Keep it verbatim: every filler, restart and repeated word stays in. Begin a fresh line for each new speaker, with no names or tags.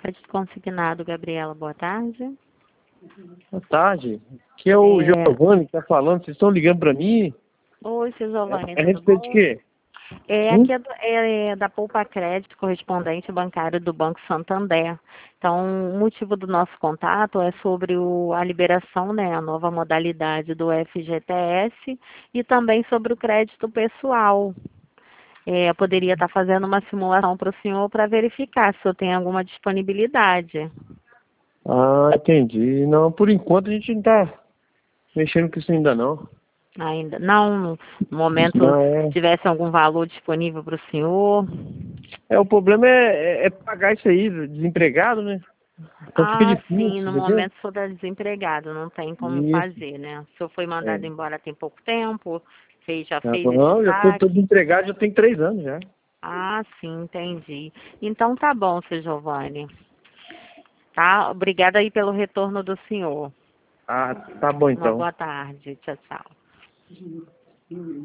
Crédito consignado, Gabriela, boa tarde.
Boa tarde. Aqui é o
É...
Giovanni que está falando. Vocês estão ligando para mim?
Oi, seu Giovanni,
É a
tudo
respeito de
bom?
quê?
É,
Hum?
aqui é, do- é da Poupa Crédito, correspondente bancário do Banco Santander. Então, o motivo do nosso contato é sobre o, a liberação, né, a nova modalidade do F G T S e também sobre o crédito pessoal. É, eu poderia estar fazendo uma simulação para o senhor para verificar se o senhor tem alguma disponibilidade.
Ah, entendi. Não, por enquanto a gente não está mexendo com isso ainda não.
Ainda não, no momento,
Não,
se
é...
tivesse algum valor disponível para o senhor.
é o problema é, é, é pagar isso aí, desempregado, né? Então fica
Ah, sim,
difícil,
no
entendeu?
momento o senhor está desempregado, não tem como
Isso.
fazer, né? O senhor foi
É.
mandado embora tem pouco tempo, fez, já
Tá
fez esse
bom, já tô, tô
saque.
desempregado, já tem três anos já.
Ah, sim, entendi. Então tá bom, seu Giovanni. Tá? Obrigada aí pelo retorno do senhor.
Ah, tá bom
Uma
então.
boa tarde. Tchau, tchau.